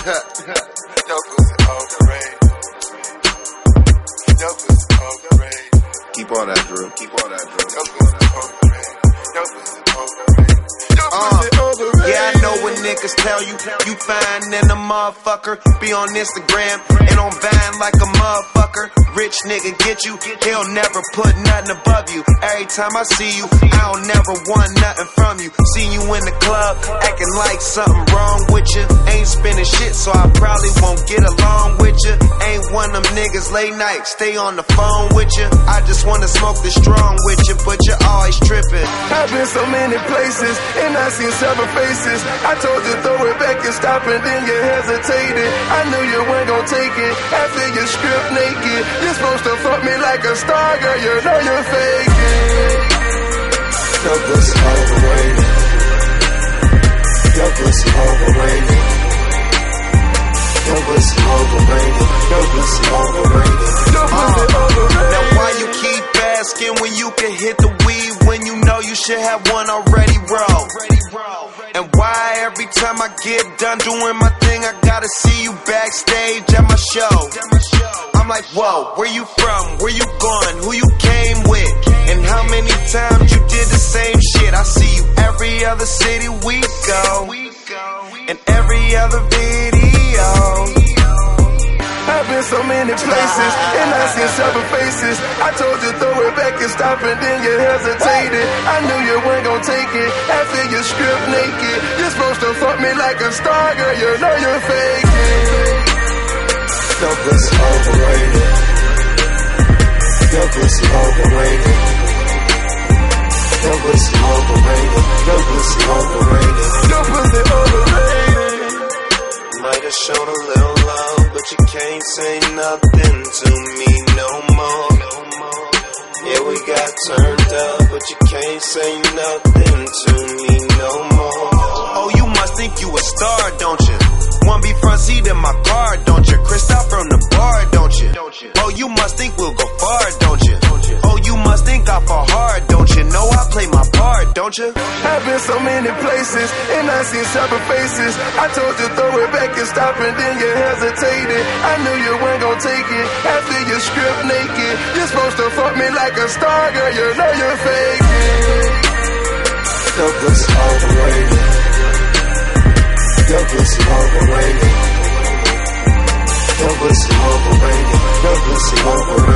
Your pussy overrated. Your pussy overrated. Keep all that, Drew. Keep all that, Drew. Your pussy overrated. Your pussy overrated. Yeah, I know what niggas tell you. You fine and a motherfucker. Be on Instagram and on Vine like a motherfucker. Rich nigga get you, he'll never put nothing above you. Every time I see you, I don't never want nothing from you. See you in the club, acting like something wrong with you. Ain't spending shit, so I probably won't get along with you. Ain't one of them niggas late night, stay on the phone with you. I just wanna smoke the strong with you, but you're always tripping. I've been so many places, and I seen several faces. I told you throw it back and stop, and then you hesitated. I knew you weren't gon' take it after you stripped naked. You're supposed to fuck me like a star, girl, you know you're faking. Your pussy overrated. Your pussy overrated. Your pussy overrated. Your pussy overrated. Your pussy overrated. Now why you keep asking when you can hit the weed when you know you should have one already rolled? And why every time I get done doing my thing, I gotta see you backstage at my show? I'm like, whoa, where you from? Where you going? Who you came with? And how many times you did the same shit? I see you every other city we go, and every other video. I've been so many places, and I seen several faces. I told you throw it back and stop, and then you hesitated. I knew you weren't gon' take it after you stripped naked. You're supposed to fuck me like a star, girl, you know you're faking. Your pussy overrated. Your pussy overrated. Your pussy overrated. Your pussy overrated. Your pussy overrated. Might have shown a little love, but you can't say nothing to me no more. Yeah, we got turned up, but you can't say nothing to me no more. Oh, you must think you a star, don't you? Wanna be front seat in my car, don't you? Crystal from the bar, don't you? Oh, you must think we'll go far, don't you? Oh, you must think I fall hard, don't you? Know I play my part, don't you? I've been so many places, and I seen several faces. I told you throw it back and stop, and then you hesitated. I knew you weren't gon' take it after you stripped naked. You're supposed to fuck me like a star, girl, you know you're faking. Your pussy overrated. Your pussy overrated. Your pussy overrated. Your pussy overrated.